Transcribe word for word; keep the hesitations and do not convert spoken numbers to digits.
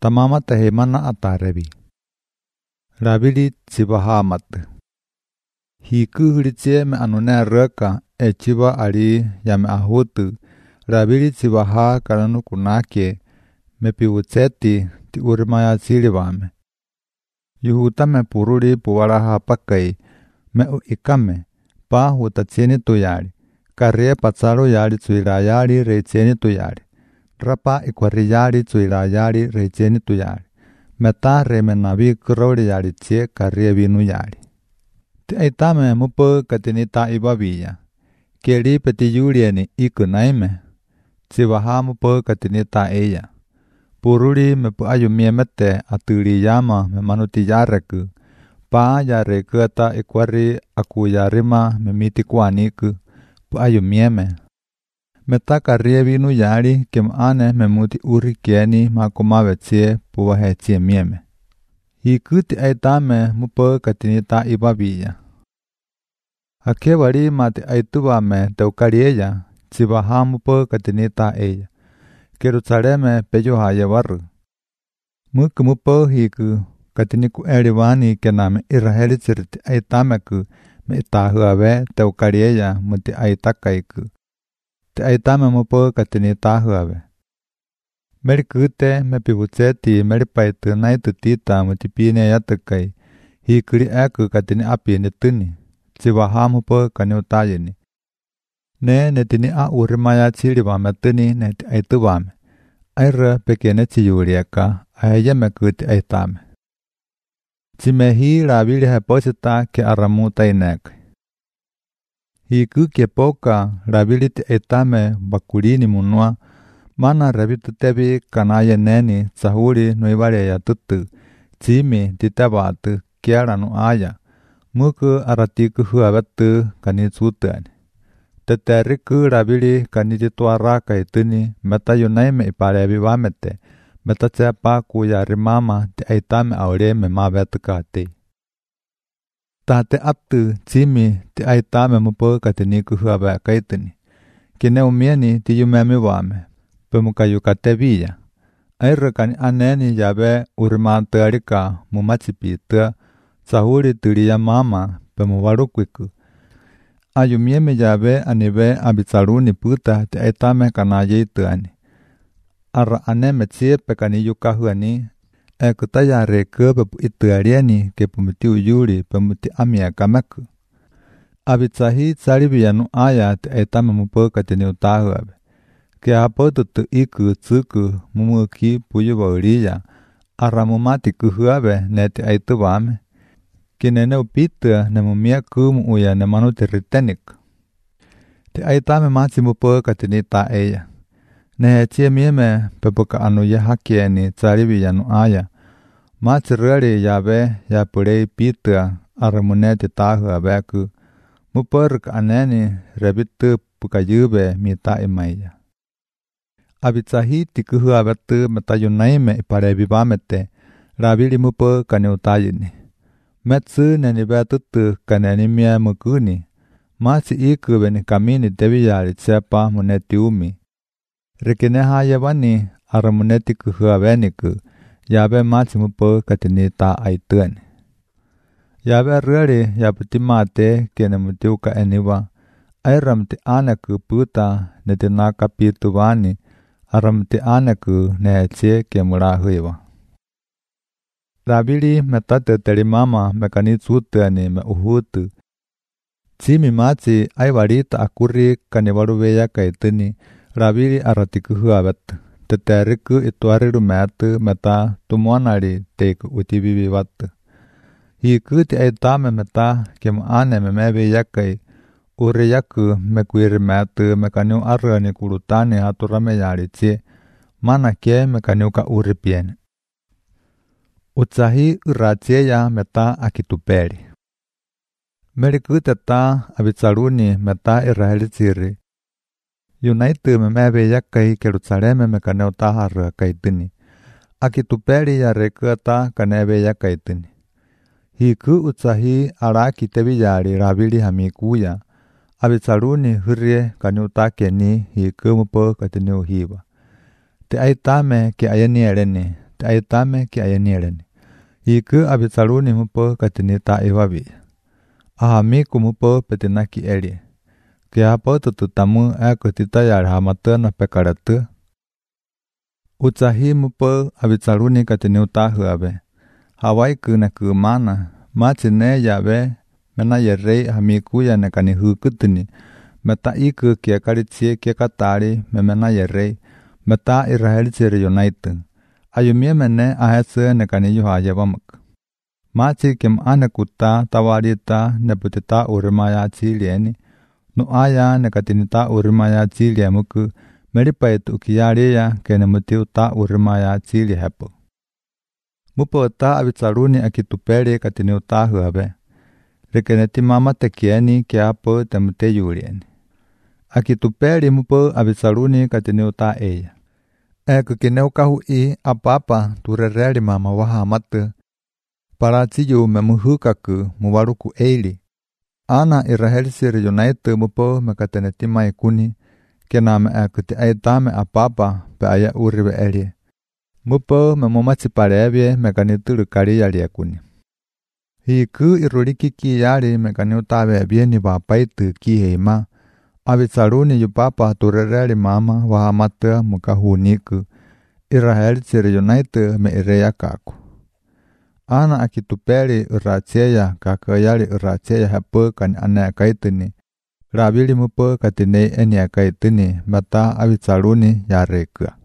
tamama tehemana atarevi. Rabili tsibahamat. Hiku hulitie me anune reka e chiba ali ya me ahutu. Rabili tsibaha karanu kunake me piwutseti ti urimaya silivame. Yuhuta me pururi puwaraha pakai me uikame pa hutatsieni tuyari. Karrie patsaro yari tsuirayari reitsieni tuyari. Rapa ikwariyari tsuirayari reitsieni tuyari. Meta remenavi kurori yari tsie karrie vinu yari. Ti aitame mupo katinita ibavilla. Keri peti yulieni ikunaime. Tsibaha mupo katinita ella. Pururi me pu ayumiemete aturi yama me manuti yareku. Pa yareku ata ikwari aku yarima me miti kuaniku. Pu ayumieme. Meta karrie vinu yari kem ane me muti uri kieni makumave tsie puwahe tsie mieme. Hikuti aitame mupo katinita ibavilla. Ake wari mati aituvame teukariella. Tsibaha mupo katinita ella. Jerusaleme peyo hayewaru. Muku mupo hiku katiniku erivani kename Israeli tsiriti aitameku me itahuave teukariella muti aitakaiku. Te aitame mupo katinitahuave. Merikute me pivutseti meripaitu naitutita muti pine yatukai. Hikuri eku katini apine tuni. Tsibaha mupo kaniutayini. Ne netini a urimaya tsirivame tuni neti aituvame. Aira pekene tsiyurieka ayeme kuti aitame. Tsimehi rabili heposita ke aramuta inek. Hiku ke poka rabili ti aitame bakulini munua. Mana rabitu tebi kanaye neni tsahuri nuivare ya tutu. Tsimi titabatu kiaranu aya. Muku aratiku huavetu kanitsutani. Teteriku rabili kanitituara kaituni meta yunaime iparevi vamete. Meta tsepa kuya rimama ti aitame aure me mavetu kati. Tate aptu tsimi ti aitame mupo katiniku huave kaituni. Kine umieni ti yumemi vame. Pemukayukate villa. Aira kani aneni yabe urimantuarika mumatsipitua. Sahuri turiya mama pemuwarukiku. Ayumieme yabe anibe abitsaruni puta te aitame kanaye ituani. Ara aneme tsie pekani yukahuani. Ekutaya reke pepu ituariani ke pumuti uyuri pemuti amia kameku. Abitsahi tsaribiyanu aya te aitame mupo katini utahuabe. Ke hapotu tu iku tsuku mumuki puyuwa uriya. Ara mumati kuhuabe neti aituvame. Kinene upitua ne mumia kumu uya ne manuti ritenik. Te aitame matsi mupo katinita ella. Ne tsie mieme pepuka anu ya hakieni tsaribi yanu aya. Matsi rari yabe ya purei pitua aramuneti tahu abeku. Muporuk aneni rebitu puka yube mita imaya. Abitsahi tikuhu abetu metayunaime iparebi vamete. Rabili mupo kaniutayini. Metsu neni betutu kaneni mia mukuni. Masi iku beni kamini teviyari tsepa muneti umi. Rikine hayawani ara muneti kuhua beniku. Yabe masi mupo katinita aituani. Yabe rari yaputi mate kene mutiuka eniwa. Airamti anaku puta neti naka pitu vani. Aramti anaku nehetsie kemurahuiwa. Rabili metate terimama mekanitsutuani me uhutu. Tsimi matsi aivarita akuri kanivaruveya kaituni. Rabili aratikuhu abetu. Teteriku ituariru metu meta tumuanari teiku utivivi vatu. Hiku ti aitame meta kemu ane memeveya kai. Uri yaku mekuiri metu mekaniu arani kurutani haturame yari tsie. Mana kie mekaniu ka uri piene. Utsahi uratieya meta akituperi. Meriku teta abitsaruni meta Israeli tsiri. Yunaitu memebe yakai Jerusaleme mekaneuta harra kaituni. Akituperi ya rekuata kanebe yakaituni. Hiku utsahi araki tebiyari rabili hamikuya. Abitsaruni hurie kaneuta keni hiku mupo katini uhiba. Te aitame ke ayani ereni. te aitame ki ayanireni. Iku abitsaluni mupo katini ta iwabi. Ahamiku mupo petina ki eli. Kia po tututamu aku titayar hamatana pekaratu. Utsahi mupo abitsaluni katini utahu abe. Hawai kuna kumana. Machine yabe mena yerei hamiku ya nekani hukutini. Meta iku kia karitsie kia katari memena yerei. Meta Israel siri United. Ayumie mene ahese nekani yuha yabamak. Machi kim anekuta tawarita neputita urimaya chilieni. No aya nekatinita urimaya chilia muku. Meripaitu ukiyaria kene mutiuta urimaya chilia hepo. Mupo ta abitsaluni akitupere katini utahu abe. Rekeneti mama tekieni kiapo temute yulieni. Akitupere mupo abitsaluni katini uta eya. Eko kineukahu i apapa turereli mama waha matu. Para tiyu memuhukaku muwaruku eili. Ana Israel siri United mupo mekateneti maikuni. Kename eko ti aitame apapa pe aya uribe elie. Mupo memomachi parebie mekanituru kari yaliakuni. Hiku iruliki ki yali mekaniutabe bieni bapaitu ki heima. Abitsaluni yupapa turereli mama wahamatua mukahuniku. Israel siri United me ireya kaku. Ana akitupeli uracheya kakayali uracheya hapu kan ane kaitini. Rabili mupo katine eni akaitini mata abitsaluni yarekua.